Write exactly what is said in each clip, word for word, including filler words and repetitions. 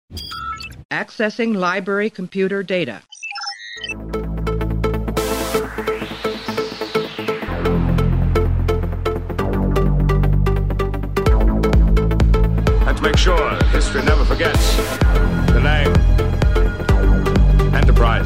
Accessing library computer data. And to make sure that history never forgets the name Enterprise.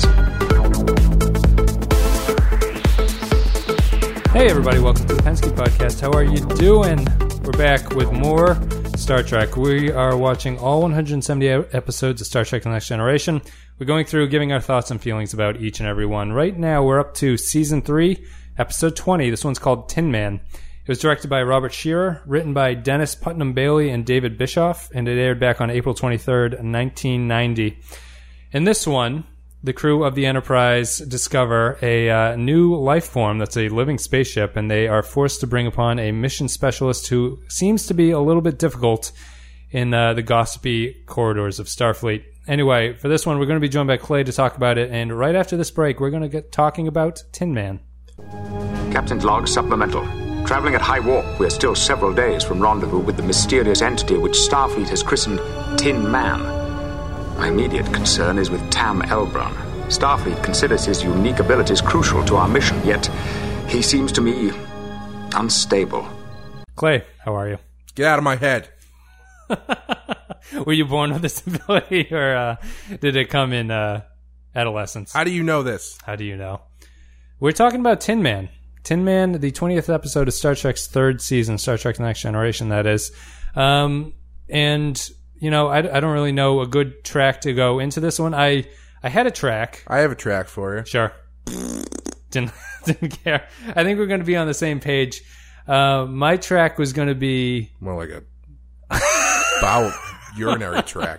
Hey everybody, welcome to the Pensky Podcast. How are you doing? We're back with more Star Trek. We are watching all one hundred seventy episodes of Star Trek The Next Generation. We're going through giving our thoughts and feelings about each and every one. Right now we're up to Season three, Episode twenty. This one's called Tin Man. It was directed by Robert Shearer, written by Dennis Putnam Bailey and David Bischoff, and it aired back on April twenty-third, nineteen ninety. In this one, the crew of the Enterprise discover a uh, new life form that's a living spaceship, and they are forced to bring upon a mission specialist who seems to be a little bit difficult in uh, the gossipy corridors of Starfleet. Anyway, for this one, we're going to be joined by Clay to talk about it, and right after this break, we're going to get talking about Tin Man. Captain's log supplemental. Traveling at high warp, we're still several days from rendezvous with the mysterious entity which Starfleet has christened Tin Man. My immediate concern is with Tam Elbron. Starfleet considers his unique abilities crucial to our mission, yet he seems to me unstable. Clay, how are you? Get out of my head. Were you born with this ability, or uh, did it come in uh, adolescence? How do you know this? How do you know? We're talking about Tin Man. Tin Man, the twentieth episode of Star Trek's third season, Star Trek The Next Generation, that is. Um, and, you know, I, I don't really know a good track to go into this one. I I had a track. I have a track for you. Sure. didn't, didn't care. I think we're going to be on the same page. Uh, my track was going to be... More like a bowel urinary track.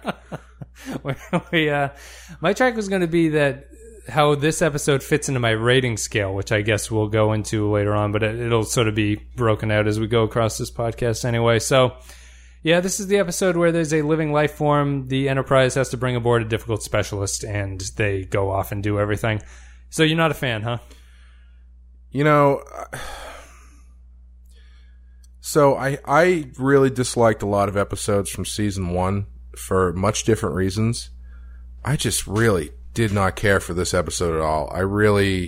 we, uh, my track was going to be that how this episode fits into my rating scale, which I guess we'll go into later on, but it, it'll sort of be broken out as we go across this podcast anyway. So, yeah, this is the episode where there's a living life form. The Enterprise has to bring aboard a difficult specialist, and they go off and do everything. So you're not a fan, huh? You know, so I I really disliked a lot of episodes from season one for much different reasons. I just really did not care for this episode at all. I really...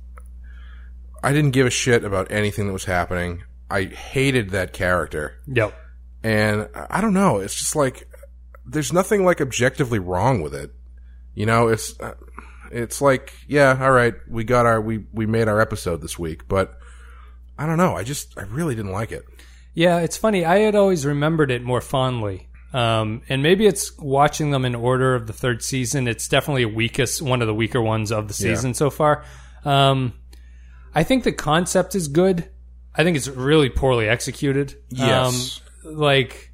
I didn't give a shit about anything that was happening. I hated that character. Yep. And I don't know. It's just like... There's nothing, like, objectively wrong with it. You know, it's... It's like, yeah, all right, we got our... We, we made our episode this week, but... I don't know. I just... I really didn't like it. Yeah, it's funny. I had always remembered it more fondly. Um, and maybe it's watching them in order of the third season. It's definitely a weakest, one of the weaker ones of the season yeah. so far. Um, I think the concept is good. I think it's really poorly executed. Yes. Um, like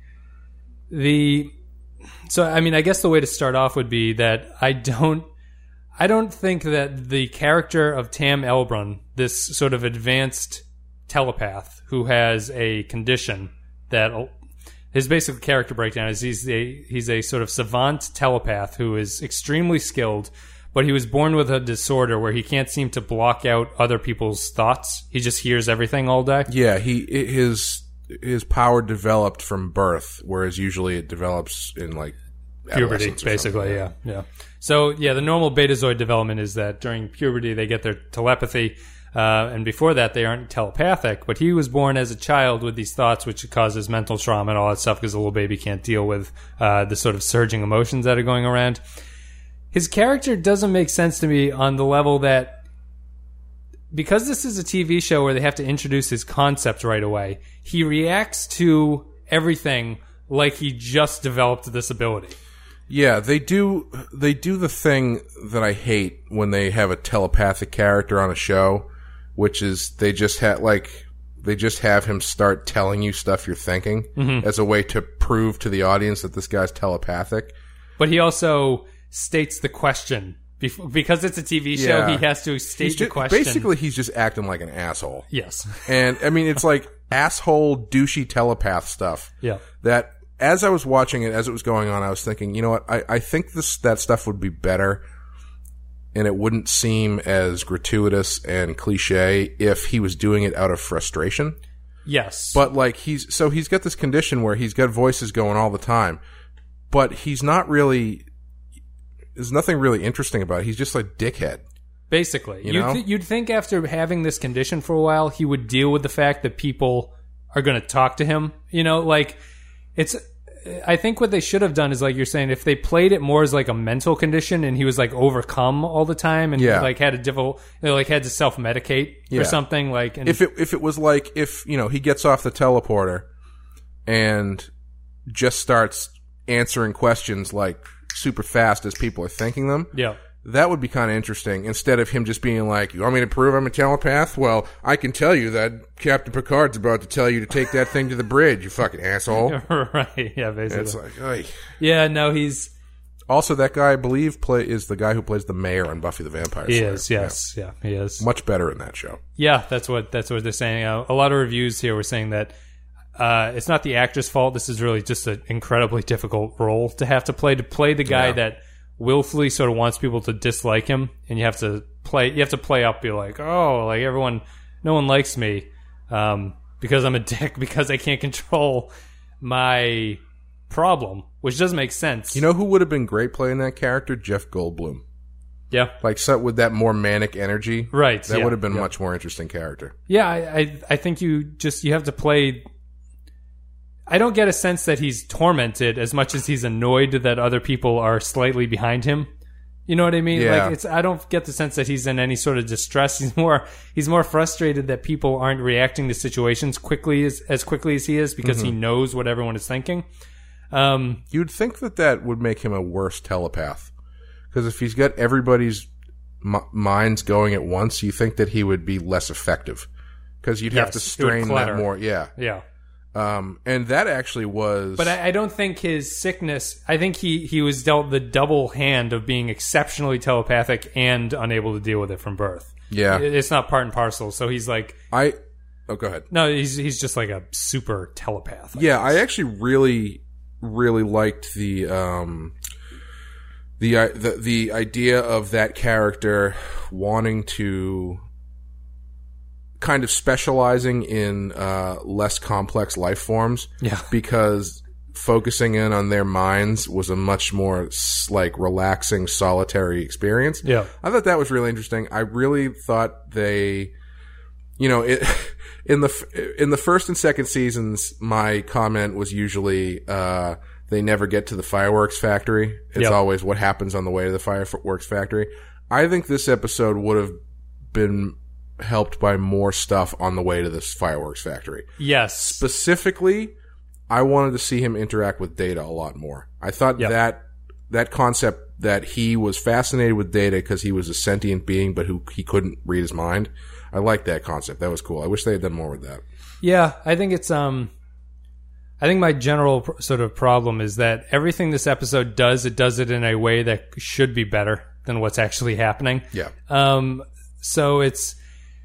the, so I mean, I guess the way to start off would be that I don't, I don't think that the character of Tam Elbron, this sort of advanced telepath who has a condition that his basic character breakdown is he's a he's a sort of savant telepath who is extremely skilled, but he was born with a disorder where he can't seem to block out other people's thoughts. He just hears everything all day. Yeah, he his his power developed from birth, whereas usually it develops in like puberty, basically. Yeah, yeah. So yeah, the normal Betazoid development is that during puberty they get their telepathy. Uh, and before that, they aren't telepathic. But he was born as a child with these thoughts, which causes mental trauma and all that stuff because a little baby can't deal with uh, the sort of surging emotions that are going around. His character doesn't make sense to me on the level that, because this is a T V show where they have to introduce his concept right away, he reacts to everything like he just developed this ability. Yeah, they do. They do the thing that I hate when they have a telepathic character on a show, which is they just have like they just have him start telling you stuff you're thinking mm-hmm. as a way to prove to the audience that this guy's telepathic. But he also states the question because it's a T V show. Yeah. He has to state he's the just, question. Basically, he's just acting like an asshole. Yes, and I mean it's like asshole douchey telepath stuff. Yeah, that. As I was watching it, as it was going on, I was thinking, you know what, I, I think this that stuff would be better and it wouldn't seem as gratuitous and cliche if he was doing it out of frustration. Yes. But like he's, so he's got this condition where he's got voices going all the time, but he's not really. There's nothing really interesting about it. He's just like dickhead. Basically, You you'd, know? th- you'd think after having this condition for a while, he would deal with the fact that people are going to talk to him. You know, like it's. I think what they should have done is, like you're saying, if they played it more as like a mental condition, and he was like overcome all the time, and Yeah. like had a difficult, you know, like had to self medicate Yeah. or something. Like, and If it if it was like if you know he gets off the teleporter and just starts answering questions like super fast as people are thinking them. yeah. That would be kind of interesting, instead of him just being like, you want me to prove I'm a telepath? Well, I can tell you that Captain Picard's about to tell you to take that thing to the bridge, you fucking asshole. Right, yeah, basically. It's like, oy. Yeah, no, he's Also, that guy, I believe, play is the guy who plays the mayor on Buffy the Vampire he Slayer. is, yes, yeah. he is. Yeah. Much better in that show. Yeah, that's what that's what they're saying. Uh, a lot of reviews here were saying that uh, it's not the actor's fault. This is really just an incredibly difficult role to have to play. To play the guy Yeah. that willfully sort of wants people to dislike him, and you have to play. You have to play up, be like, oh, like everyone, no one likes me um, because I'm a dick because I can't control my problem, which doesn't make sense. You know who would have been great playing that character? Jeff Goldblum. Yeah, Like, so with that more manic energy. right. That yeah, would have been a yeah. much more interesting character. Yeah, I, I I think you just you have to play. I don't get a sense that he's tormented as much as he's annoyed that other people are slightly behind him. You know what I mean? Yeah. Like it's I don't get the sense that he's in any sort of distress. He's more he's more frustrated that people aren't reacting to situations quickly as as quickly as he is because he knows what everyone is thinking. Um, You'd think that that would make him a worse telepath. Because if he's got everybody's m- minds going at once, you think that he would be less effective. Because you'd have Yes, to it would strain clutter. that more. Yeah. yeah. Um, and that actually was... But I, I don't think his sickness. I think he, he was dealt the double hand of being exceptionally telepathic and unable to deal with it from birth. Yeah. It- it's not part and parcel. So he's like, I... Oh, go ahead. no, he's he's just like a super telepath. Yeah, I actually really, really liked the um, the uh, the the idea of that character wanting to kind of specializing in uh, less complex life forms. Yeah. because focusing in on their minds was a much more s- like relaxing, solitary experience. Yeah. I thought that was really interesting. I really thought they, you know, it, in the in the first and second seasons, my comment was usually uh, they never get to the fireworks factory. It's Yep. always what happens on the way to the fireworks factory. I think this episode would have been helped by more stuff on the way to this fireworks factory. Yes. Specifically, I wanted to see him interact with Data a lot more. I thought Yep. that that concept that he was fascinated with Data because he was a sentient being, but who he couldn't read his mind. I liked that concept. That was cool. I wish they had done more with that. Yeah, I think it's um I think my general pr- sort of problem is that everything this episode does, it does it in a way that should be better than what's actually happening. Yeah. Um so it's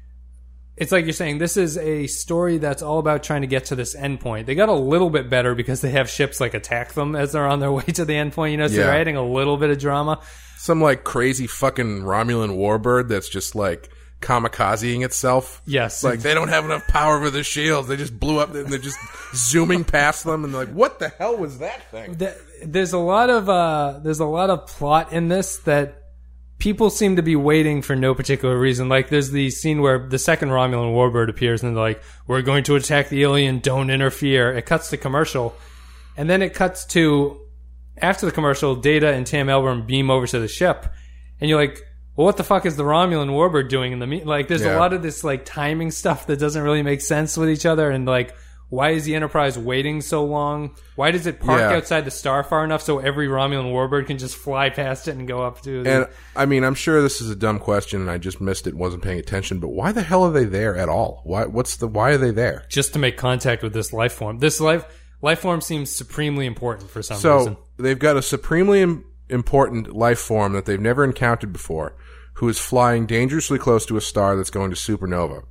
it's like you're saying, this is a story that's all about trying to get to this endpoint. They got a little bit better because they have ships like attack them as they're on their way to the endpoint, you know, so Yeah. they're adding a little bit of drama. Some like crazy fucking Romulan warbird that's just like kamikazing itself. Yes. It's like they don't have enough power for the shields. They just blew up and they're just zooming past them and they're like, what the hell was that thing? Th- there's a lot of uh, there's a lot of plot in this that people seem to be waiting for no particular reason. Like there's the scene where the second Romulan warbird appears and they're like, "We're going to attack the alien. Don't interfere." It cuts to commercial, and then it cuts to after the commercial. Data and Tam Elburn beam over to the ship, and you're like, "Well, what the fuck is the Romulan warbird doing in the me-? Like?" There's Yeah. a lot of this like timing stuff that doesn't really make sense with each other, and like. Why is the Enterprise waiting so long? Why does it park Yeah. outside the star far enough so every Romulan warbird can just fly past it and go up to the... And I mean, I'm sure this is a dumb question and I just missed it, wasn't paying attention, but why the hell are they there at all? Why, what's the, why are they there? just to make contact with this life form. This life life form seems supremely important for some reason. So they've got a supremely im- important life form that they've never encountered before, who is flying dangerously close to a star that's going to supernova.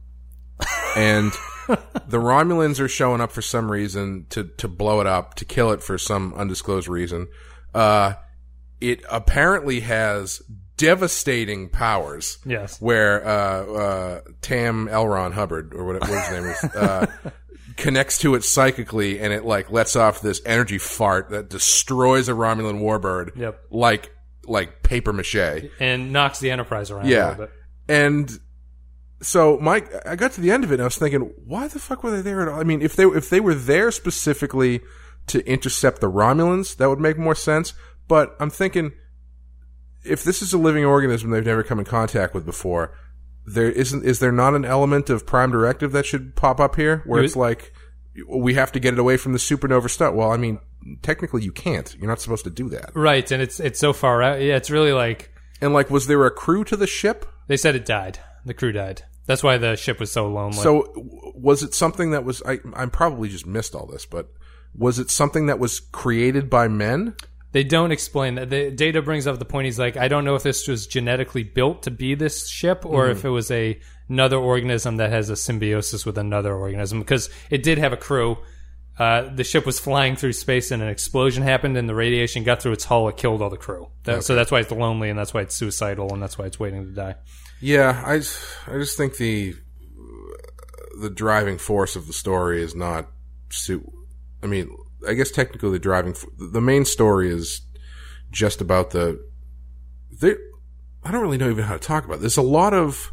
And the Romulans are showing up for some reason to, to blow it up, to kill it for some undisclosed reason. Uh, it apparently has devastating powers. Yes. Where, uh, uh, Tam Elron Hubbard, or whatever his name is, uh, connects to it psychically, and it like lets off this energy fart that destroys a Romulan warbird. Yep. Like like paper mache, and knocks the Enterprise around yeah. a little bit. And so Mike, I got to the end of it, and I was thinking, why the fuck were they there at all? I mean, if they if they were there specifically to intercept the Romulans, that would make more sense. But I'm thinking, if this is a living organism they've never come in contact with before, there isn't is there not an element of Prime Directive that should pop up here, where it's like, we have to get it away from the supernova stuff? Well, I mean, technically you can't. You're not supposed to do that. Right, and it's it's so far out. Yeah, it's really like... And like, was there a crew to the ship? They said it died. The crew died. That's why the ship was so lonely. So, was it something that was... I I probably just missed all this, but was it something that was created by men? They don't explain that. The Data brings up the point. He's like, I don't know if this was genetically built to be this ship, or mm-hmm. if it was a another organism that has a symbiosis with another organism, because it did have a crew. Uh, the ship was flying through space, and an explosion happened, and the radiation got through its hull. It killed all the crew. That, okay. So that's why it's lonely, and that's why it's suicidal, and that's why it's waiting to die. Yeah, I, I just think the the driving force of the story is not... Su- I mean... I guess technically the driving, the main story is just about the, I don't really know even how to talk about it. There's a lot of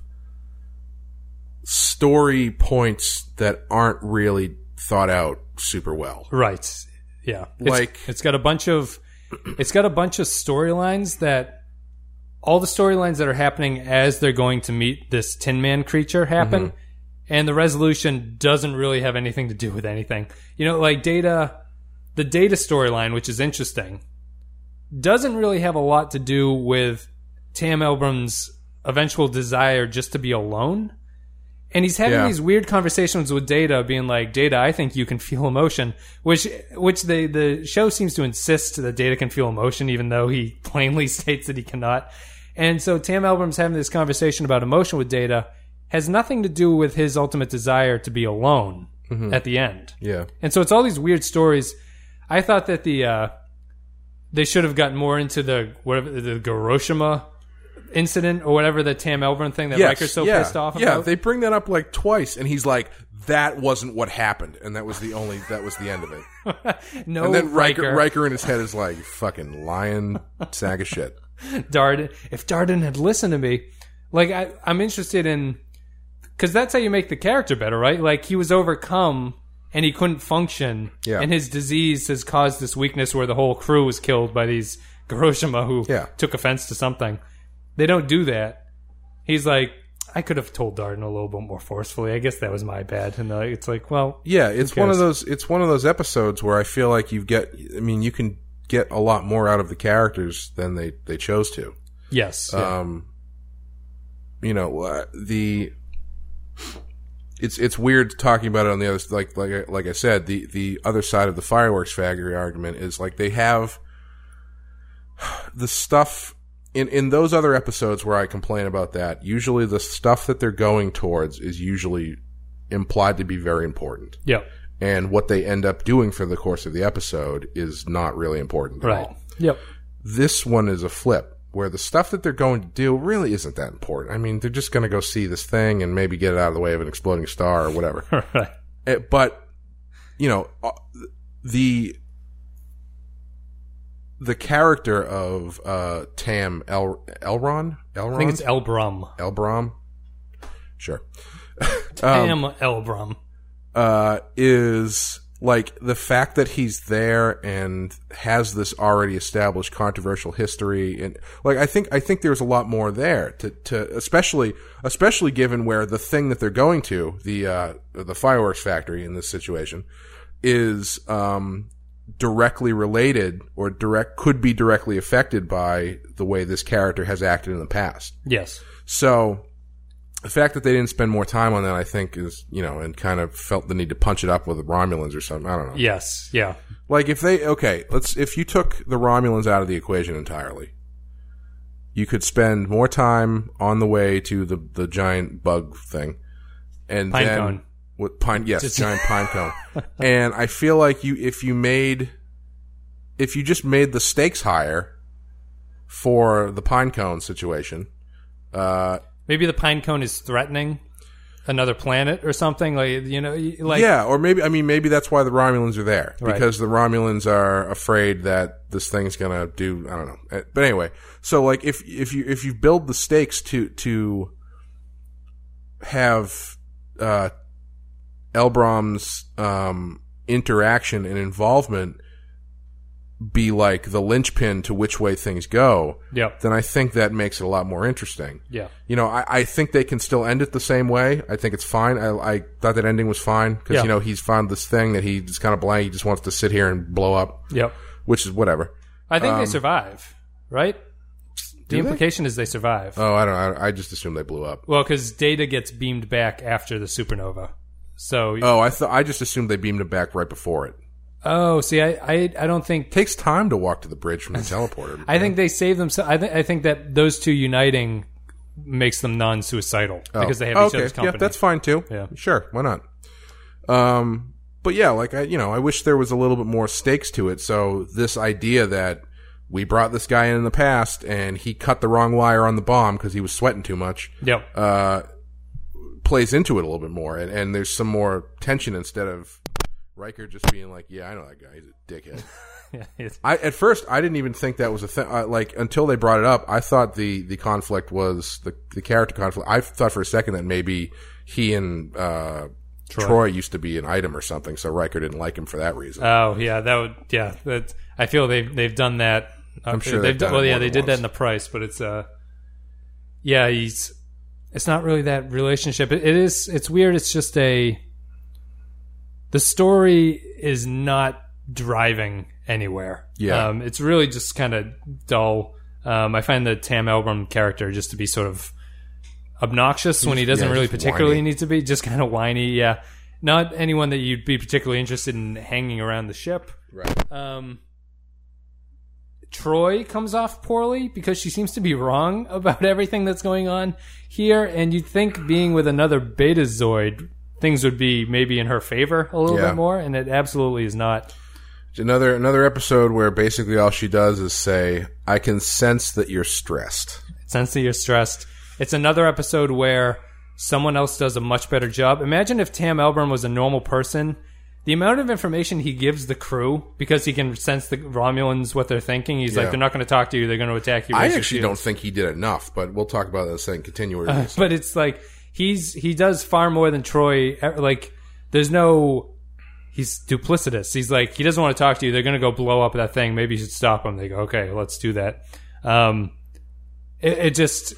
story points that aren't really thought out super well. Right. Yeah. Like, it's, it's got a bunch of, it's got a bunch of storylines that, all the storylines that are happening as they're going to meet this Tin Man creature happen, mm-hmm. and the resolution doesn't really have anything to do with anything. You know, like Data... The Data storyline, which is interesting, doesn't really have a lot to do with Tam Elbrum's eventual desire just to be alone. And he's having yeah. these weird conversations with Data, being like, Data, I think you can feel emotion, which which the, the show seems to insist that Data can feel emotion, even though he plainly states that he cannot. And so Tam Elbrum's having this conversation about emotion with Data has nothing to do with his ultimate desire to be alone mm-hmm. at the end. Yeah. And so it's all these weird stories. I thought that the uh, they should have gotten more into the whatever the Hiroshima incident or whatever, the Tam Elbrun thing that yes, Riker's so yeah, pissed off yeah, about. Yeah, they bring that up like twice, and he's like, "That wasn't what happened," and that was the only that was the end of it. no, and then Riker, Riker. Riker in his head is like, "Fucking lying sack of shit." Darden, if Darden had listened to me, like I, I'm interested in, because that's how you make the character better, right? Like he was overcome. And he couldn't function, yeah. and his disease has caused this weakness where the whole crew was killed by these Hiroshima who yeah. took offense to something. They don't do that. He's like, I could have told Darden a little bit more forcefully. I guess that was my bad. And it's like, well, yeah, it's one of those. It's one of those episodes where I feel like you get. I mean, you can get a lot more out of the characters than they, they chose to. Yes. Yeah. Um. You know uh, the. It's it's weird talking about it on the other like like like I said, the the other side of the fireworks factory argument is like they have the stuff in in those other episodes where I complain about that. Usually the stuff that they're going towards is usually implied to be very important. Yeah. And what they end up doing for the course of the episode is not really important at right. all. Yep. This one is a flip, where the stuff that they're going to do really isn't that important. I mean, they're just going to go see this thing and maybe get it out of the way of an exploding star or whatever. Right. But, you know, the the character of uh, Tam El Elron? Elron? I think it's Elbrum. Elbrum? Sure. Tam um, Elbrum. Uh, is... Like, the fact that he's there and has this already established controversial history, and like I think I think there's a lot more there to, to especially especially given where the thing that they're going to, the uh, the fireworks factory in this situation, is um, directly related or direct could be directly affected by the way this character has acted in the past. Yes. So the fact that they didn't spend more time on that, I think, is, you know, and kind of felt the need to punch it up with the Romulans or something. I don't know. Yes, yeah. Like, if they, okay, let's, if you took the Romulans out of the equation entirely, you could spend more time on the way to the, the giant bug thing. And pine then, cone. With pine, yes, just giant pine cone. And I feel like you, if you made, if you just made the stakes higher for the pine cone situation, uh, maybe the pine cone is threatening. another planet or something. Like you know, like yeah, or maybe I mean maybe that's why the Romulans are there Right. because the Romulans are afraid that this thing's gonna do I don't know. But anyway, so like if if you if you build the stakes to to have uh, Elbrom's um, interaction and involvement be like the linchpin to which way things go, Yep. then I think that makes it a lot more interesting. Yeah. You know, I, I think they can still end it the same way. I think it's fine. I, I thought that ending was fine because, Yeah. you know, he's found this thing that he just kind of blank. He just wants to sit here and blow up, Yep. which is whatever. I think Um, they survive, right? The do they? implication is they survive. Oh, I don't know. I, I just assumed they blew up. Well, because Data gets beamed back after the supernova. So, Oh, I thought I just assumed they beamed him back right before it. oh, see, I, I, I don't think. It takes time to walk to the bridge from the teleporter. I think they save themselves. I, th- I think that those two uniting makes them non-suicidal because they have Oh, each okay. other's company. Yeah, that's fine too. Yeah. Sure, why not? Um, but yeah, like I, you know, I wish there was a little bit more stakes to it. So this idea that we brought this guy in in the past and he cut the wrong wire on the bomb because he was sweating too much, Yep. uh, plays into it a little bit more, and, and there's some more tension instead of Riker just being like, "Yeah, I know that guy. He's a dickhead." Yeah, it's- I at first I didn't even think that was a thing. Uh, like until they brought it up, I thought the, the conflict was the the character conflict. I thought for a second that maybe he and uh, Troy. Troy used to be an item or something, so Riker didn't like him for that reason. Oh yeah, that would yeah. That I feel they've they've done that. Uh, I'm sure they've done Well, it yeah, more they than did that once. in the Price, but it's uh, yeah, he's. It's not really that relationship. It, it is. It's weird. It's just a. The story is not driving anywhere. Yeah. um, it's really just kind of dull. Um, I find the Tam Elbrum character just to be sort of obnoxious when he doesn't yeah, really just particularly whiny. need to be. Just kind of whiny. Yeah, not anyone that you'd be particularly interested in hanging around the ship. Right. Um, Troy comes off poorly because she seems to be wrong about everything that's going on here, and you'd think being with another Betazoid, things would be maybe in her favor a little Yeah. bit more, and it absolutely is not. Another another episode where basically all she does is say, "I can sense that you're stressed." Sense that you're stressed. It's another episode where someone else does a much better job. Imagine if Tam Elbrum was a normal person. The amount of information he gives the crew, because he can sense the Romulans, what they're thinking. He's Yeah. like, they're not going to talk to you. They're going to attack you. I raise your actually shields. don't think he did enough, but we'll talk about that in a second. Continue where Uh, but it's like he's he does far more than Troy. Like there's no he's duplicitous. He's like he doesn't want to talk to you. They're going to go blow up that thing. Maybe you should stop him. They go, okay, let's do that. Um, it, it just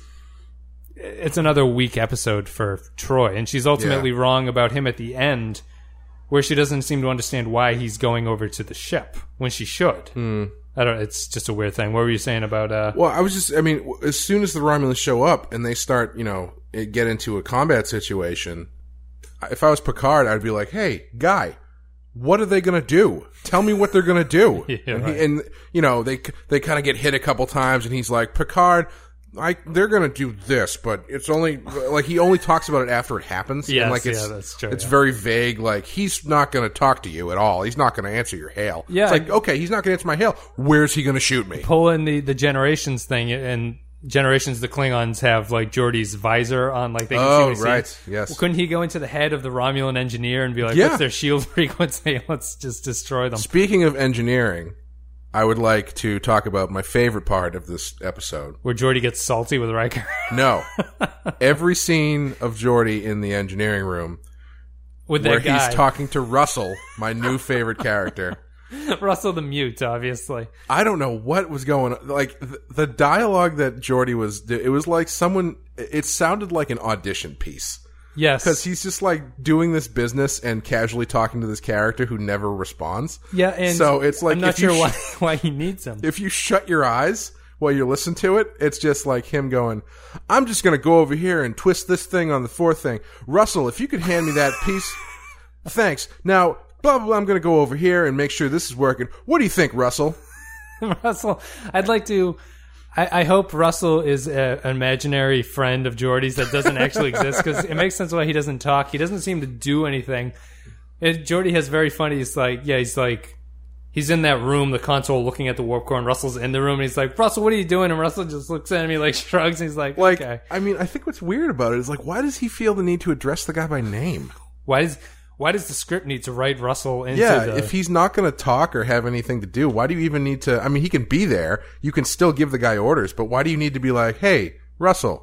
it's another weak episode for Troy, and she's ultimately Yeah. wrong about him at the end, where she doesn't seem to understand why he's going over to the ship when she should. I don't. It's just a weird thing. What were you saying about? Uh, Well, I was just, I mean, w- as soon as the Romulans show up and they start, you know, it- get into a combat situation, if I was Picard, I'd be like, hey, guy, what are they going to do? Tell me what they're going to do. Yeah, and, right. he, and, you know, they they kind of get hit a couple times and he's like, Picard, I, they're going to do this, but it's only, like, he only talks about it after it happens. Yes, and like it's, yeah, that's true, It's yeah. very vague. Like, he's not going to talk to you at all. He's not going to answer your hail. Yeah, It's like, I- okay, he's not going to answer my hail. Where's he going to shoot me? pull in the, the generations thing, and generations the Klingons have like Geordi's visor on, like they can see Oh, what he right. sees. Yes. Well, couldn't he go into the head of the Romulan engineer and be like, Yeah. "What's their shield frequency? Let's just destroy them." Speaking of engineering, I would like to talk about my favorite part of this episode. Where Geordi gets salty with Riker. No. Every scene of Geordi in the engineering room with where that guy, he's talking to Russell, my new favorite character. Russell the Mute, obviously. I don't know what was going on. Like, th- the dialogue that Geordi was, it was like someone, it sounded like an audition piece. Yes, Because he's just like doing this business and casually talking to this character who never responds. yeah, and so it's like I'm not if you sure sh- why why he needs him. if you shut your eyes while you listen to it, it's just like him going, I'm just going to go over here and twist this thing on the fourth thing. Russell, if you could hand me that piece. Thanks. Now, blah, blah, blah, I'm going to go over here and make sure this is working. What do you think, Russell? Russell, I'd like to. I, I hope Russell is a, an imaginary friend of Geordi's that doesn't actually exist, because it makes sense why he doesn't talk. He doesn't seem to do anything. It, Geordi has very funny. He's like, yeah, he's like, he's in that room, the console, looking at the warp core, and Russell's in the room, and he's like, Russell, what are you doing? And Russell just looks at me, like, shrugs, and he's like, Like, okay. I mean, I think what's weird about it is, like, why does he feel the need to address the guy by name? Why does why does the script need to write Russell into Yeah, the... if he's not going to talk or have anything to do, why do you even need to... I mean, he can be there. You can still give the guy orders, but why do you need to be like, hey, Russell...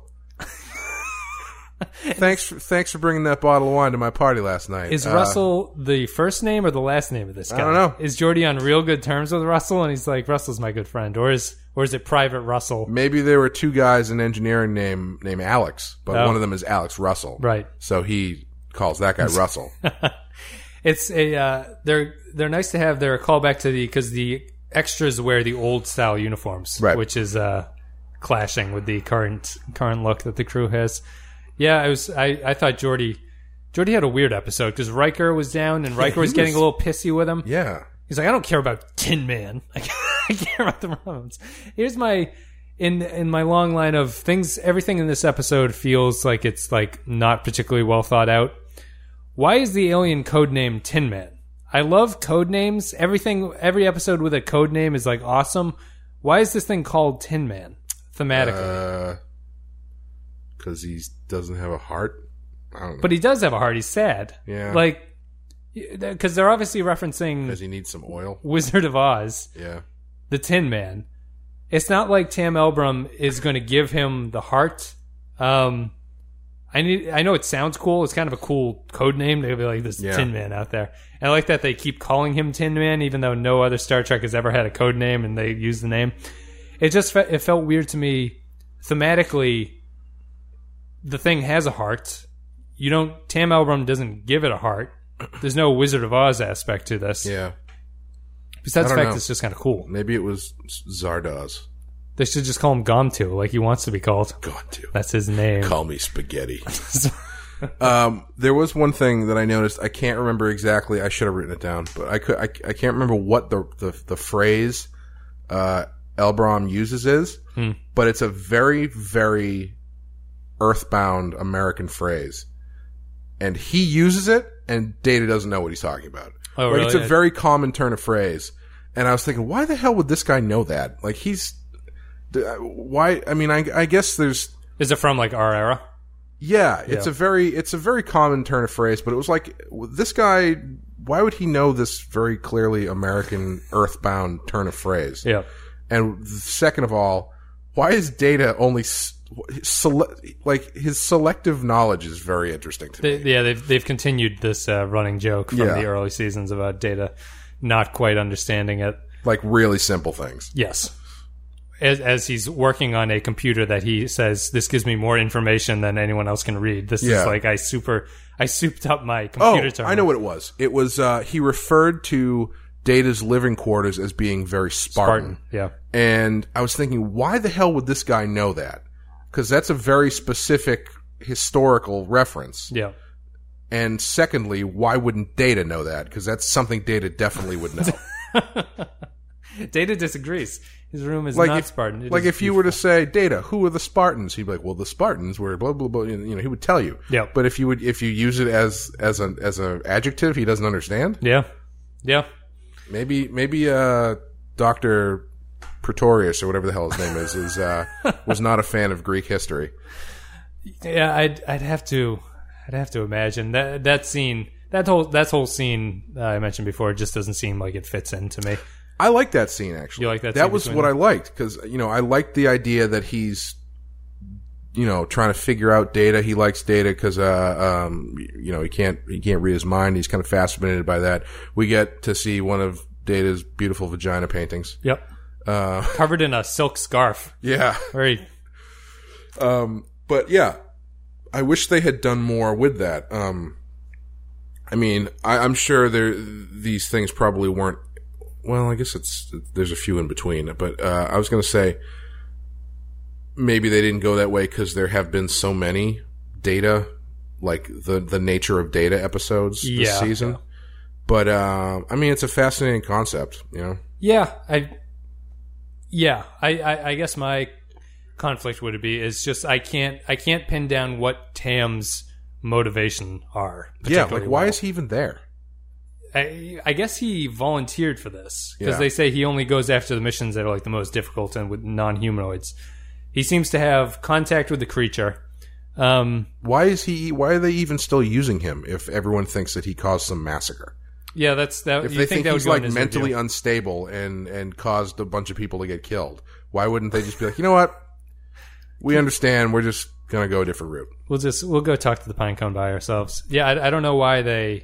thanks, for, thanks for bringing that bottle of wine to my party last night. Is Uh, Russell the first name or the last name of this guy? I don't know. Is Geordi on real good terms with Russell, and he's like, Russell's my good friend, or is or is it Private Russell? Maybe there were two guys in engineering named named Alex, but Oh. one of them is Alex Russell. Right. So he calls that guy Russell. It's a uh, they're they're nice to have. They're a callback to the because the extras wear the old style uniforms, Right. which is uh, clashing with the current current look that the crew has. Yeah, I was. I, I thought Geordi Geordi had a weird episode because Riker was down and Riker he was getting was- a little pissy with him. Yeah. He's like, I don't care about Tin Man. I care about the Ramones. Here's my in in my long line of things. Everything in this episode feels like it's like not particularly well thought out. Why is the alien codename Tin Man? I love code names. Everything, every episode with a code name is like awesome. Why is this thing called Tin Man thematically? Because he doesn't have a heart. I don't know. But he does have a heart. He's sad. Yeah. Like, because they're obviously referencing Because he needs some oil. Wizard of Oz, Yeah. the Tin Man. It's not like Tam Elbrum is going to give him the heart. Um, I need. I know it sounds cool. It's kind of a cool code name. They'll be like this Yeah. Tin Man out there. And I like that they keep calling him Tin Man, even though no other Star Trek has ever had a code name and they use the name. It just fe- it felt weird to me thematically. The thing has a heart. You don't. Tam Elbrum doesn't give it a heart. There's no Wizard of Oz aspect to this. Yeah. Besides the I don't fact know. it's just kind of cool. Maybe it was Zardoz. They should just call him Gomtu, like he wants to be called. Gone to. That's his name. Call me spaghetti. um, there was one thing that I noticed. I can't remember exactly. I should have written it down, but I could. I, I can't remember what the the, the phrase uh, Elbrom uses is. Hmm. But it's a very very earthbound American phrase, and he uses it, and Data doesn't know what he's talking about. Oh, like, really? It's a very common turn of phrase, and I was thinking, why the hell would this guy know that? Like he's. Why? I mean, I, I guess there's. Is it from like our era? Yeah, it's Yeah. a very it's a very common turn of phrase, but it was like this guy. Why would he know this very clearly American earthbound turn of phrase? Yeah. And second of all, why is Data only s- sele- like his selective knowledge is very interesting to They, me. yeah, they've they've continued this uh, running joke from Yeah. the early seasons about Data not quite understanding it. Like really simple things. Yes. As, as he's working on a computer that he says, this gives me more information than anyone else can read. This Yeah. is like I super I souped up my Oh, computer terminal. I know what it was. It was uh, he referred to Data's living quarters as being very Spartan. Spartan. Yeah. And I was thinking, why the hell would this guy know that? Because that's a very specific historical reference. Yeah. And secondly, why wouldn't Data know that? Because that's something Data definitely would know. Data disagrees. His room is like not if, Spartan. It like is if you were to say, Data, who are the Spartans? He'd be like, well, the Spartans were blah blah blah. You know, he would tell you. Yeah. But if you would, if you use it as as an as an adjective, he doesn't understand. Yeah. Yeah. Maybe maybe uh, Doctor Pretorius or whatever the hell his name is is uh, was not a fan of Greek history. Yeah, I'd I'd have to I'd have to imagine that that scene that whole that whole scene uh, I mentioned before just doesn't seem like it fits into me. I like that scene actually. You like that That scene was between what them? I liked because you know I liked the idea that he's you know trying to figure out Data. He likes Data because uh, um, you know he can't he can't read his mind. He's kind of fascinated by that. We get to see one of Data's beautiful vagina paintings. Yep. Uh, Covered in a silk scarf. yeah. Very. Um, but yeah, I wish they had done more with that. Um, I mean, I, I'm sure there these things probably weren't. Well, I guess it's there's a few in between, but uh, I was going to say maybe they didn't go that way because there have been so many Data, like the the nature of Data episodes this Yeah, season. yeah. But uh, I mean, it's a fascinating concept, you know. Yeah, I. Yeah, I, I, I guess my conflict would be is just I can't I can't pin down what Tam's motivation are. Yeah, like particularly why well. is he even there? I, I guess he volunteered for this because Yeah. they say he only goes after the missions that are like the most difficult and with non-humanoids. He seems to have contact with the creature. Um, Why is he? Why are they even still using him if everyone thinks that he caused some massacre? yeah, that's that. If you they think, think, that would he's go in like his mentally review. unstable and and caused a bunch of people to get killed, why wouldn't they just be like, you know what? We understand. We're just gonna go a different route. We'll just we'll go talk to the Pinecone by ourselves. Yeah, I, I don't know why they.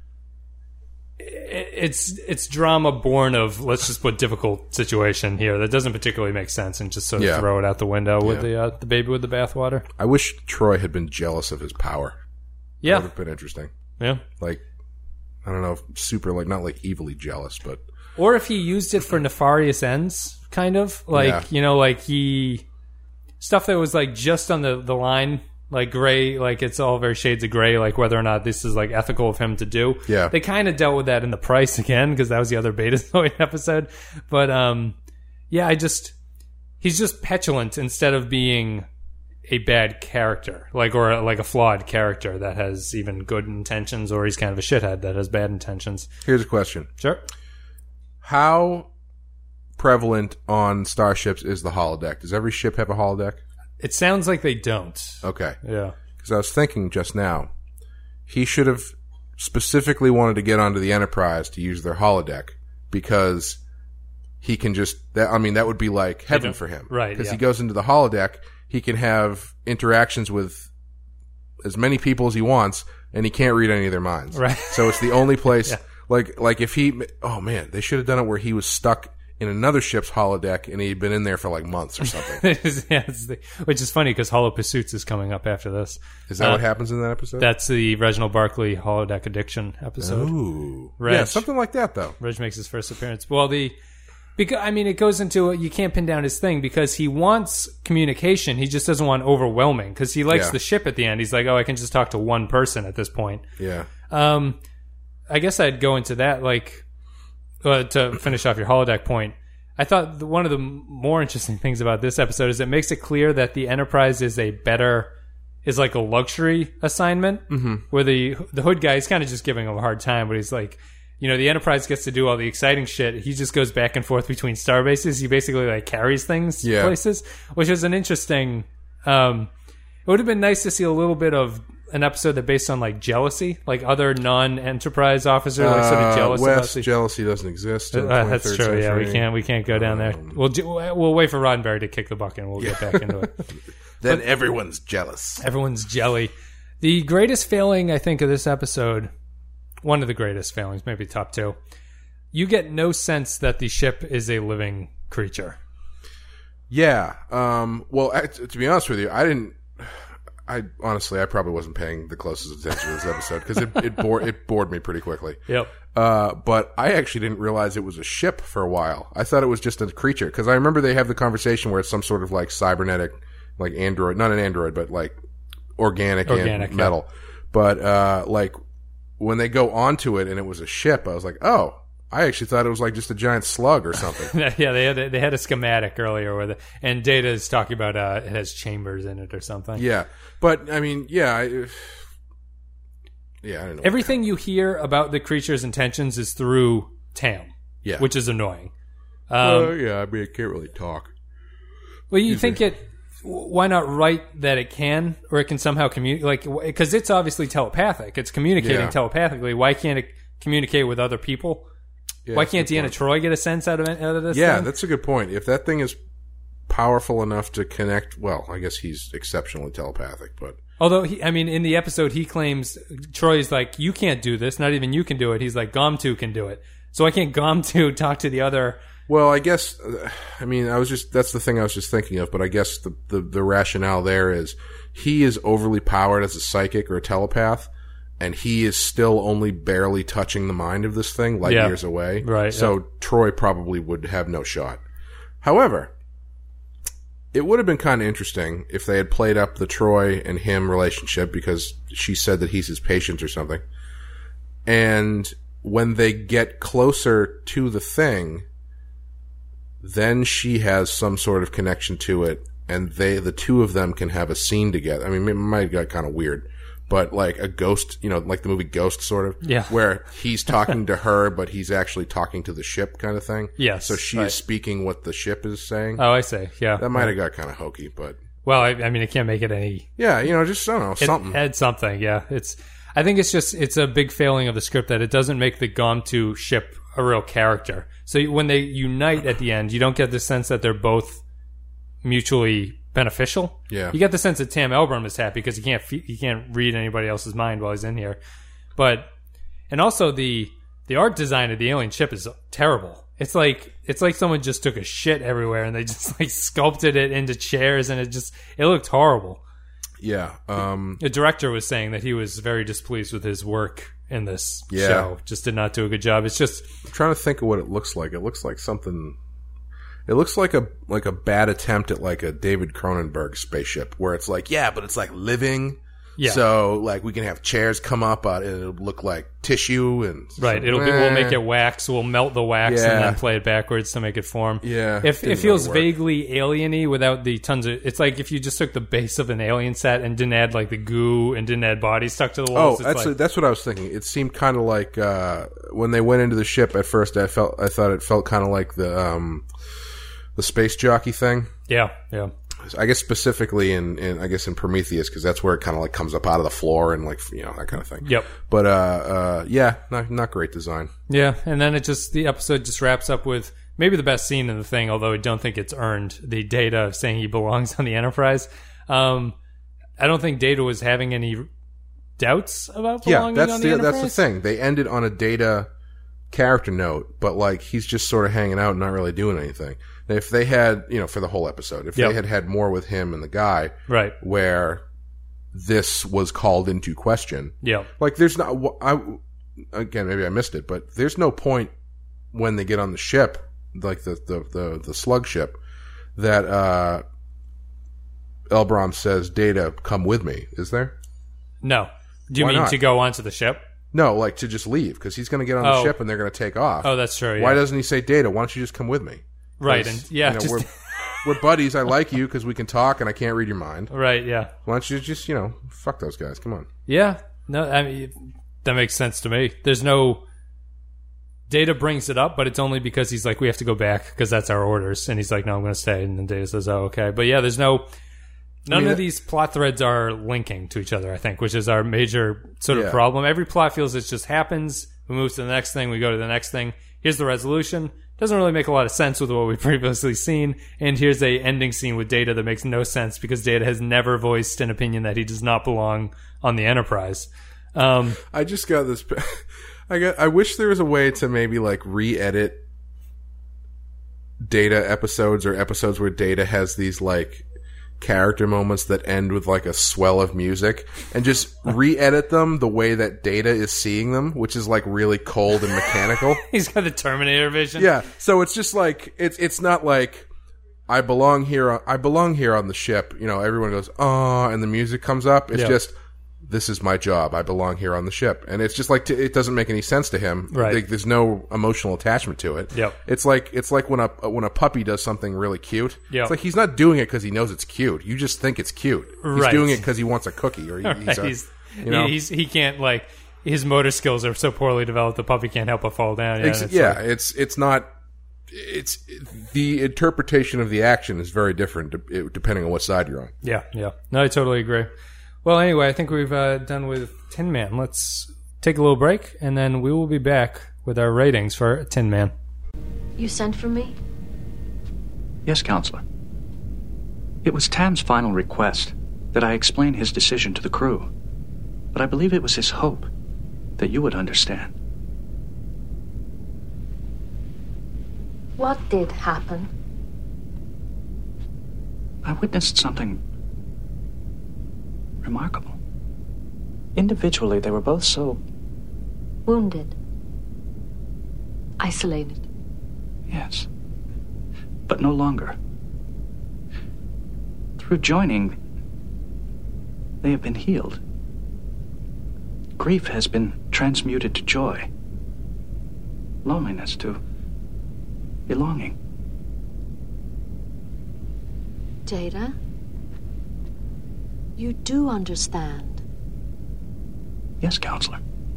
It's it's drama born of let's just put difficult situation here that doesn't particularly make sense and just sort of Yeah. throw it out the window with Yeah. the uh, the baby with the bathwater. I wish Troy had been jealous of his power. That Yeah, would have been interesting. yeah. Like, I don't know, super like not like evilly jealous, but Or if he used it for nefarious ends, kind of like Yeah. you know, like he stuff that was like just on the the line. Like gray, like it's all very shades of gray, like whether or not this is like ethical of him to do. Yeah. They kind of dealt with that in The Price again, because that was the other Betazoid episode. But um, yeah, I just, he's just petulant instead of being a bad character, like, or like a flawed character that has even good intentions, or he's kind of a shithead that has bad intentions. here's a question. Sure. How prevalent on starships is the holodeck? Does every ship have a holodeck? It sounds like they don't. Okay. Yeah. Because I was thinking just now, he should have specifically wanted to get onto the Enterprise to use their holodeck because he can just, that, I mean, that would be like heaven don't- for him. right, Because yeah. he goes into the holodeck, he can have interactions with as many people as he wants, and he can't read any of their minds. Right. So it's the only place, like, like if he, oh man, they should have done it where he was stuck in another ship's holodeck and he'd been in there for like months or something. Yeah, it's the, which is funny because Hollow Pursuits is coming up after this. Is that Uh, what happens in that episode? That's the Reginald Barkley holodeck addiction episode. Ooh. Reg. Yeah, something like that though. Reg makes his first appearance. Well, the because I mean, it goes into you can't pin down his thing because he wants communication. He just doesn't want overwhelming because he likes Yeah. the ship at the end. He's like, oh, I can just talk to one person at this point. Yeah. Um, I guess I'd go into that like uh, to finish off your holodeck point. I thought the, one of the m- more interesting things about this episode is it makes it clear that the Enterprise is a better, is like a luxury assignment. Mm-hmm. Where the the hood guy is kind of just giving him a hard time, but he's like, you know, the Enterprise gets to do all the exciting shit. He just goes back and forth between star bases. He basically like carries things Yeah. places, which is an interesting. Um, it would have been nice to see a little bit of an episode that based on like jealousy, like other non-Enterprise officers like sort of Uh, jealous West, about the. jealousy doesn't exist. in the Uh, that's twenty-third true. Yeah, we century. can't. We can't go down there. We'll do, we'll wait for Roddenberry to kick the bucket, and we'll get back into it. Then everyone's jealous. Everyone's jelly. The greatest failing, I think, of this episode, one of the greatest failings, maybe top two. You get no sense that the ship is a living creature. Yeah. Um, well, I, to be honest with you, I didn't. I honestly, I probably wasn't paying the closest attention to this episode because it it, bore, it bored me pretty quickly. Yep. Uh, but I actually didn't realize it was a ship for a while. I thought it was just a creature because I remember they have the conversation where it's some sort of like cybernetic, like android, not an android, but like organic, Organic, and metal. But uh, like when they go onto it and it was a ship, I was like, oh. I actually thought it was like just a giant slug or something. Yeah, they had a, they had a schematic earlier with it, and Data is talking about uh, it has chambers in it or something. Yeah, but I mean, yeah, I, yeah, I don't know. Everything you hear about the creature's intentions is through Tam, Yeah. which is annoying. Um, Oh yeah, I mean, I can't really talk. Well, you think it? Why not write that it can, or it can somehow communicate? Like, because it's obviously telepathic. It's communicating Yeah. telepathically. Why can't it communicate with other people? Yeah, Why that's a can't good Deanna point. Troy get a sense out of it, out of this? Yeah, thing? that's a good point. If that thing is powerful enough to connect, well, I guess he's exceptionally telepathic, but Although, he, I mean, in the episode, he claims Troy's like, you can't do this. Not even you can do it. He's like, Gomtu can do it. So why can't Gomtu talk to the other? well, I guess uh, I mean, I was just that's the thing I was just thinking of, but I guess the the, the rationale there is he is overly powered as a psychic or a telepath. And he is still only barely touching the mind of this thing, light Yeah. years away. Right, So yeah. Troy probably would have no shot. However, it would have been kind of interesting if they had played up the Troy and him relationship because she said that he's his patient or something. And when they get closer to the thing, then she has some sort of connection to it, and they, the two of them, can have a scene together. I mean, it might have got kind of weird. but like a ghost, you know, like the movie Ghost, sort of. Yeah. Where he's talking to her, but he's actually talking to the ship, kind of thing. Yes. So she right. is speaking what the ship is saying. Oh, I see. Yeah. That might have got kind of hokey, but well, I, I mean, it can't make it any. Yeah, you know, just I don't know, It, something. add something. Yeah. It's. I think it's just it's a big failing of the script that it doesn't make the Gomtu ship a real character. So when they unite at the end, you don't get the sense that they're both mutually beneficial. Yeah. You get the sense that Tam Elbrum is happy because he can't fe- he can't read anybody else's mind while he's in here. But and also the the art design of the alien ship is terrible. It's like it's like someone just took a shit everywhere and they just like sculpted it into chairs and it just it looked horrible. Yeah. Um, The director was saying that he was very displeased with his work in this Yeah. show. Just did not do a good job. It's just I'm trying to think of what it looks like. It looks like something. It looks like a like a bad attempt at like a David Cronenberg spaceship, where it's like, yeah, but it's like living. Yeah. So like we can have chairs come up uh, and it'll look like tissue and right. so, It'll be, eh. we'll make it wax. We'll melt the wax and Yeah. then play it backwards to make it form. Yeah, If didn't it feels really work. vaguely alien-y without the tons of, it's like if you just took the base of an alien set and didn't add like the goo and didn't add bodies stuck to the Oh, walls. it's that's like, that's what I was thinking. It seemed kind of like uh, when they went into the ship at first. I felt I thought it felt kind of like the um, the space jockey thing. yeah, yeah. I guess specifically in, in I guess in Prometheus, because that's where it kind of like comes up out of the floor and like, you know, that kind of thing. Yep. But uh, uh, yeah, not not great design. Yeah, and then it just the episode just wraps up with maybe the best scene in the thing, although I don't think it's earned the Data of saying he belongs on the Enterprise. Um, I don't think Data was having any doubts about belonging Yeah, that's on the, the Enterprise. that's the thing. They ended on a Data character note, but like he's just sort of hanging out and not really doing anything. If they had, you know, for the whole episode, if Yep. they had had more with him and the guy, Right. where this was called into question, Yeah. like there's not. I again, maybe I missed it, but there's no point when they get on the ship, like the the the, the slug ship, that uh, Elbrom says, "Data, come with me." Is there? No. Do you Why mean not? to go onto the ship? No, like to just leave because he's going to get on the Oh. ship and they're going to take off. Oh, that's true. Yeah. Why doesn't he say, "Data, why don't you just come with me?" right? 'Cause, And yeah, you know, just we're, we're buddies. I like you because we can talk and I can't read your mind. right. Yeah. Why don't you just, you know, fuck those guys? Come on. Yeah. No, I mean that makes sense to me. There's no Data brings it up, but it's only because he's like, we have to go back because that's our orders, and he's like, no, I'm going to stay, and then Data says, oh, okay. But yeah, there's no. None I mean, of these plot threads are linking to each other, I think, which is our major sort of Yeah. problem. Every plot feels it just happens. We move to the next thing. We go to the next thing. Here's the resolution. Doesn't really make a lot of sense with what we've previously seen. And here's a ending scene with Data that makes no sense because Data has never voiced an opinion that he does not belong on the Enterprise. Um, I just got this. I got. I wish there was a way to maybe like re-edit Data episodes or episodes where Data has these like character moments that end with like a swell of music and just re-edit them the way that Data is seeing them, which is like really cold and mechanical. he's got the Terminator vision. Yeah, so it's just like it's it's not like I belong here. I belong here on the ship. You know, everyone goes oh, and the music comes up. It's Yeah. just this is my job. I belong here on the ship, and it's just like t- it doesn't make any sense to him. Right. Like, there's no emotional attachment to it. Yep. It's like it's like when a when a puppy does something really cute. Yep. It's like he's not doing it because he knows it's cute. You just think it's cute. He's Right. doing it because he wants a cookie or he, Right. he's, a, he's, you know. he's he can't like his motor skills are so poorly developed the puppy can't help but fall down. Yeah, Ex- it's yeah, like- it's it's not. It's the interpretation of the action is very different de- depending on what side you're on. yeah, yeah. No, I totally agree. Well, anyway, I think we've uh, done with Tin Man. Let's take a little break, and then we will be back with our ratings for Tin Man. You sent for me? Yes, Counselor. It was Tam's final request that I explain his decision to the crew, but I believe it was his hope that you would understand. What did happen? I witnessed something remarkable. Individually, they were both so... Wounded. Isolated. Yes. But no longer. Through joining, they have been healed. Grief has been transmuted to joy. Loneliness to belonging. Data? You do understand. Yes, Counselor.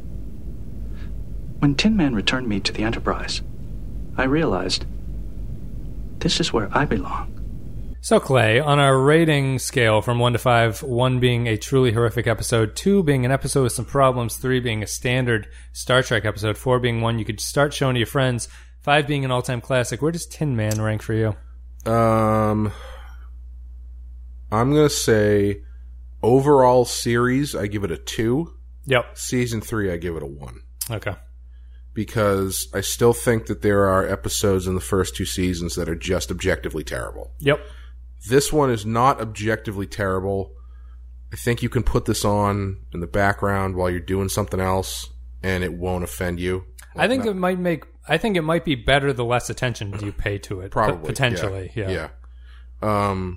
When Tin Man returned me to the Enterprise, I realized this is where I belong. So, Clay, on our rating scale from one to five, one being a truly horrific episode, two being an episode with some problems, three being a standard Star Trek episode, four being one you could start showing to your friends, five being an all-time classic, where does Tin Man rank for you? Um, I'm going to say overall series, I give it a two. Yep. Season three, I give it a one. Okay. Because I still think that there are episodes in the first two seasons that are just objectively terrible. Yep. This one is not objectively terrible. I think you can put this on in the background while you're doing something else, and it won't offend you. I think it might make. I think it might be better the less attention you pay to it. Probably, p- potentially, yeah. yeah. yeah. Um,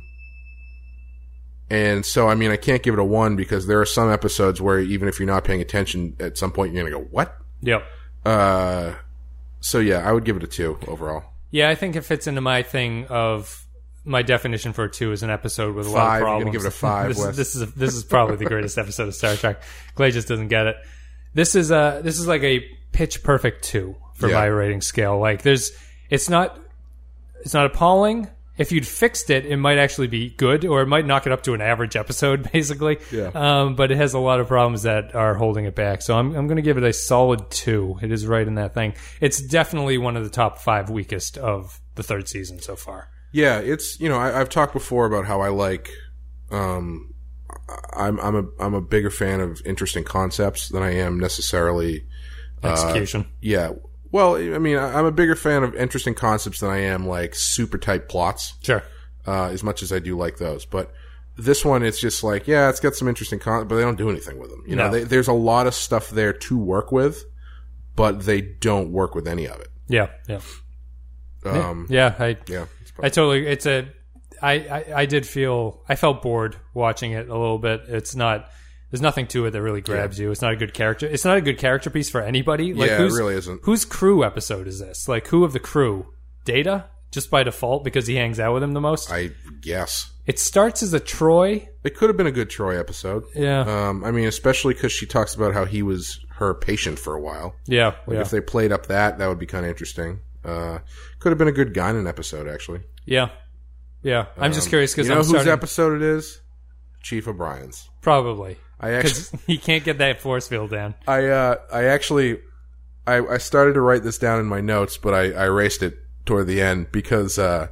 and so, I mean, I can't give it a one because there are some episodes where even if you're not paying attention, at some point you're going to go, "What?" Yep. Uh, so yeah, I would give it a two overall. Yeah, I think it fits into my thing of. My definition for a two is an episode with a five, lot of problems. You're gonna give it a five. this, Wes. is, this is a, this is probably the greatest episode of Star Trek. Clay just doesn't get it. This is a this is like a pitch perfect two for Yeah. my rating scale. Like there's, it's not it's not appalling. If you'd fixed it, it might actually be good, or it might knock it up to an average episode, basically. Yeah. Um, but it has a lot of problems that are holding it back. So I'm I'm going to give it a solid two. It is right in that thing. It's definitely one of the top five weakest of the third season so far. Yeah, it's you know I, I've talked before about how I like, um, I'm I'm a I'm a bigger fan of interesting concepts than I am necessarily uh, Execution. Yeah, well, I mean I, I'm a bigger fan of interesting concepts than I am like super tight plots. Sure. Uh, as much as I do like those, but this one it's just like yeah, it's got some interesting concepts, but they don't do anything with them. You know, No. they, there's a lot of stuff there to work with, but they don't work with any of it. Yeah, yeah. Um, yeah, I yeah. I totally. It's a. I, I I did feel. I felt bored watching it a little bit. It's not. There's nothing to it that really grabs you. It's not a good character. It's not a good character piece for anybody. Like, Yeah, it who's, really isn't. Whose crew episode is this? Like, who of the crew? Data, just by default because he hangs out with him the most. I guess It starts as a Troy. it could have been a good Troy episode. Yeah. Um, I mean, especially because she talks about how he was her patient for a while. Yeah, Like yeah, if they played up that, that would be kind of interesting. Uh, could have been a good Guinan episode, actually. yeah, yeah. I'm just Um, curious because you know I'm whose starting, episode it is? Chief O'Brien's. probably I actually, because he can't get that force field down. I, uh, I actually, I, I started to write this down in my notes, but I, I erased it toward the end because uh,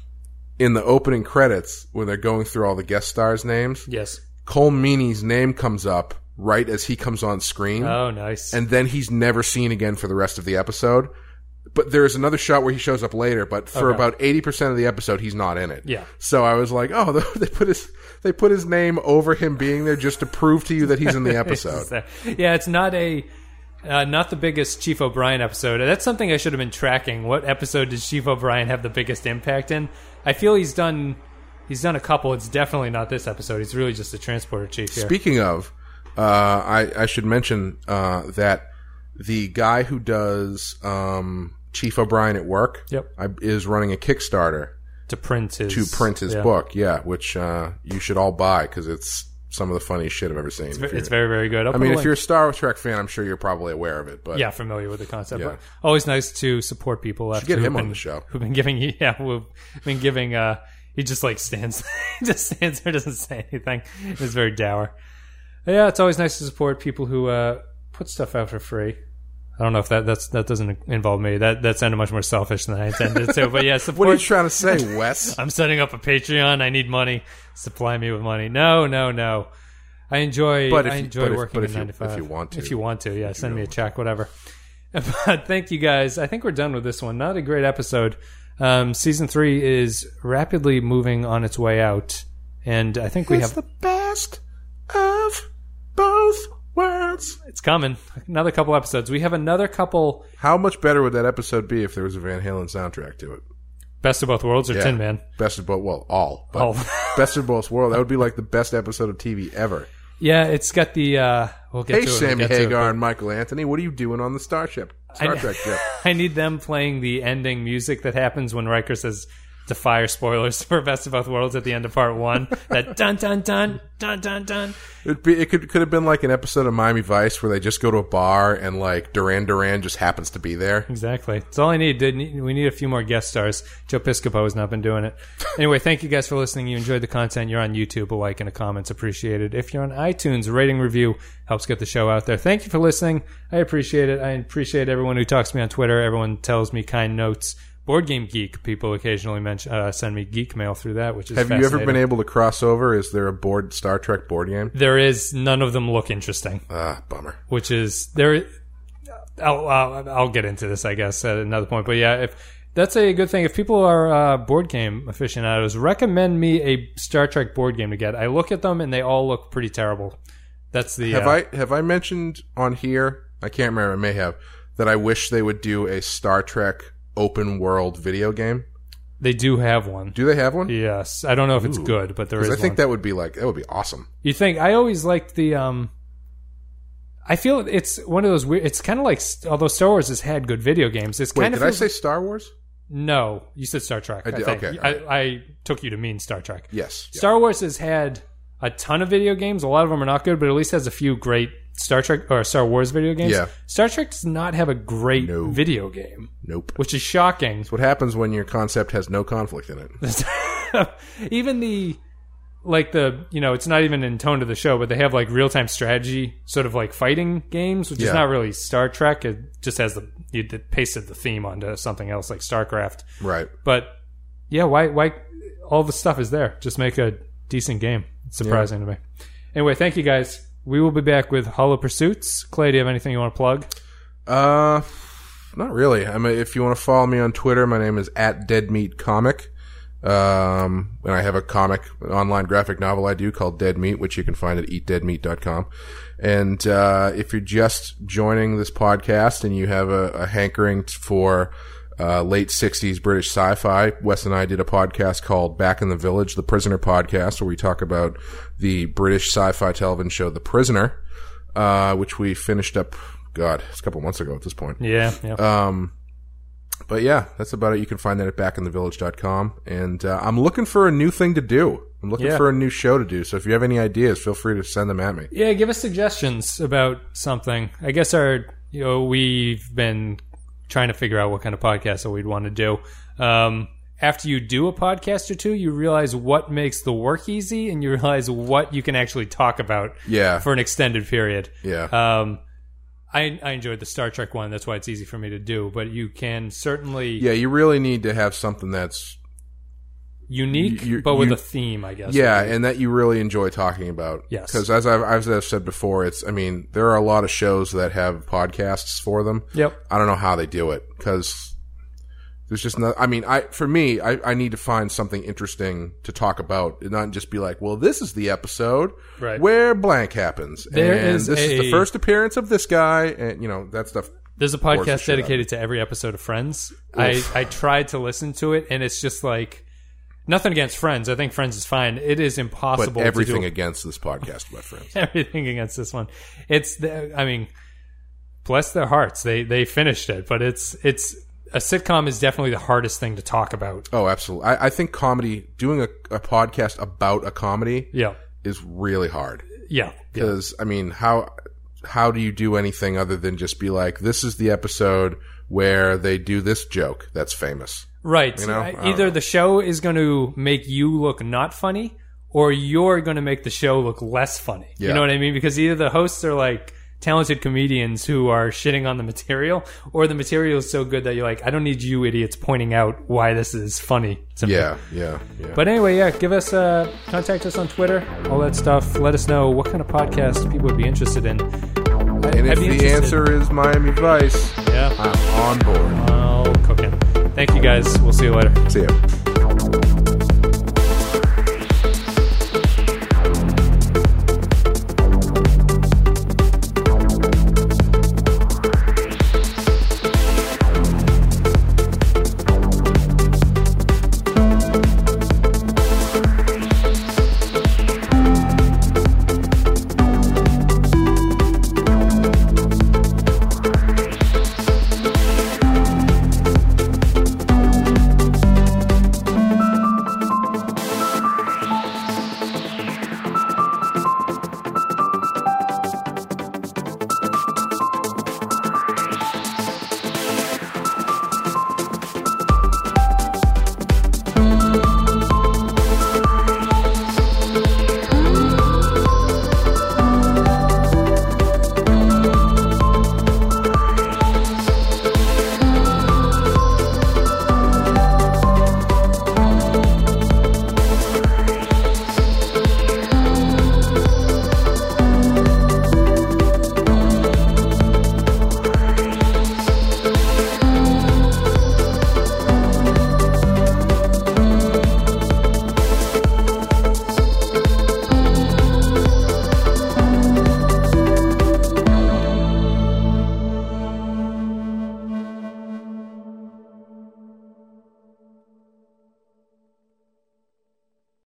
in the opening credits when they're going through all the guest stars' names, Yes. Cole Meany's name comes up right as he comes on screen. Oh, nice. And then he's never seen again for the rest of the episode. But there's another shot where he shows up later, but for Okay. about eighty percent of the episode, he's not in it. Yeah. So I was like, oh, they put his they put his name over him being there just to prove to you that he's in the episode. Yeah, it's not a uh, not the biggest Chief O'Brien episode. That's something I should have been tracking. What episode did Chief O'Brien have the biggest impact in? I feel he's done he's done a couple. It's definitely not this episode. He's really just a transporter chief here. Speaking of, uh, I, I should mention uh, that the guy who does um, Chief O'Brien at work Yep. I, is running a Kickstarter to print his to print his yeah. book. Yeah, which uh, you should all buy because it's some of the funniest shit I've ever seen. It's, If ve- you're- it's very very good. I'll I put mean, a if link. you're a Star Trek fan, I'm sure you're probably aware of it. But yeah, familiar with the concept. Yeah. But always nice to support people. After get who've him on been- the show. Who've been giving you, yeah, who've been giving. Uh, he just like stands, he just stands there, doesn't say anything. It's very dour. Yeah, it's always nice to support people who uh, put stuff out for free. I don't know if that that's that doesn't involve me. That that sounded much more selfish than I intended to. But yeah, support. what are you trying to say, Wes? I'm setting up a Patreon. I need money. Supply me with money. No, no, no. I enjoy. But if I you- enjoy but if- working but in if you- nine to five. if you want to. If you want to, yeah, send me a check, whatever. But thank you guys. I think we're done with this one. Not a great episode. Um, season three is rapidly moving on its way out, and I think we It's have. the best of both worlds. It's coming. Another couple episodes. We have another couple. How much better would that episode be if there was a Van Halen soundtrack to it? Best of both worlds or Yeah. Tin Man? Best of both, well, all. But All. best of both worlds. That would be like the best episode of T V ever. Yeah, it's got the. Uh, we'll get Hey, to it. We'll Sammy get to it, Hagar but- and Michael Anthony, what are you doing on the Starship? Star I- Trek ship. I need them playing the ending music that happens when Riker says the fire spoilers for Best of Both Worlds at the end of part one. That dun dun dun dun dun dun. It'd be, it could could have been like an episode of Miami Vice where they just go to a bar and like Duran Duran just happens to be there. Exactly. That's all I need. We need a few more guest stars. Joe Piscopo has not been doing it. Anyway, thank you guys for listening. You enjoyed the content. You're on YouTube. A like and a comment's appreciated. If you're on iTunes, a rating review helps get the show out there. Thank you for listening. I appreciate it. I appreciate everyone who talks to me on Twitter. Everyone tells me kind notes. Board Game Geek, people occasionally mention, uh, send me geek mail through that, which is Have you ever been able to cross over? Is there a board Star Trek board game? There is. None of them look interesting. Ah, bummer. Which is there. I'll, I'll I'll get into this, I guess, at another point. But yeah, if that's a good thing. If people are uh, board game aficionados, recommend me a Star Trek board game to get. I look at them and they all look pretty terrible. That's the. Have uh, I have I mentioned on here? I can't remember. I may have that. I wish they would do a Star Trek open world video game. They do have one. Do they have one? Yes. I don't know if it's Ooh. good, but there is I think one. that would be like that would be awesome. You think? I always liked the. Um, I feel it's one of those weird. It's kind of like, although Star Wars has had good video games, it's Wait, kind of. did I say Star Wars? No, you said Star Trek. I did. I think. Okay, I, right. I took you to mean Star Trek. Yes. Star Wars has had a ton of video games. A lot of them are not good, but at least has a few great Star Trek or Star Wars video games. Yeah. Star Trek does not have a great No. video game. Nope. Which is shocking. That's what happens when your concept has no conflict in it. Even the, like the, you know, it's not even in tone to the show, but they have like real-time strategy sort of like fighting games, which Yeah. is not really Star Trek. It just has the, you pasted the theme onto something else like StarCraft. Right. But yeah, why, why, all the stuff is there. Just make a decent game. It's surprising yeah. to me. Anyway, thank you guys. We will be back with Hollow Pursuits. Clay, do you have anything you want to plug? Uh, not really. I mean, if you want to follow me on Twitter, my name is at Dead Meat Comic. Um, and I have a comic, an online graphic novel I do called Dead Meat, which you can find at eat dead meat dot com. And, uh, if you're just joining this podcast and you have a, a hankering for, uh, late sixties British sci-fi, Wes and I did a podcast called Back in the Village, the Prisoner podcast, where we talk about the British sci-fi television show The Prisoner, uh, which we finished up, God, it's a couple months ago at this point. Yeah. yeah. Um, but yeah, that's about it. You can find that at back in the village dot com. And, uh, I'm looking for a new thing to do. I'm looking yeah. for a new show to do. So if you have any ideas, feel free to send them at me. Yeah, give us suggestions about something. I guess our, you know, we've been trying to figure out what kind of podcast that we'd want to do. Um, after you do a podcast or two, you realize what makes the work easy, and you realize what you can actually talk about Yeah. for an extended period. Yeah. Um, I, I enjoyed the Star Trek one. That's why it's easy for me to do. But you can certainly Yeah, you really need to have something that's unique, You- you- but with you- a theme, I guess. yeah, would be. and that you really enjoy talking about. Yes. Because as I've, as I've said before, it's I mean there are a lot of shows that have podcasts for them. Yep. I don't know how they do it because there's just no. I mean, I for me, I, I need to find something interesting to talk about, and not just be like, well, this is the episode Right. where blank happens, There and is this is a- the first appearance of this guy, and you know that stuff. There's a bores the podcast shit out of dedicated to every episode of Friends. I, I tried to listen to it, and it's just like nothing against Friends. I think Friends is fine. It is impossible. But everything to do against this podcast, my friends. everything against this one. It's the, I mean, bless their hearts. They they finished it, but it's it's a sitcom is definitely the hardest thing to talk about. Oh, absolutely. I, I think comedy, doing a, a podcast about a comedy, Yeah, is really hard. yeah, yeah. Because I mean, how how do you do anything other than just be like, this is the episode where they do this joke that's famous? Right. You know? Uh, I don't Either know. the show is going to make you look not funny, or you're going to make the show look less funny. You Yeah. know what I mean? Because either the hosts are like talented comedians who are shitting on the material, or the material is so good that you're like, I don't need you idiots pointing out why this is funny to me. Yeah, yeah, yeah. But anyway, yeah, give us, uh, contact us on Twitter, all that stuff. Let us know what kind of podcast people would be interested in. I- and I'd if be the interested- answer is Miami Vice, yeah, I'm on board. I'll cook it. Thank you guys. We'll see you later. See ya.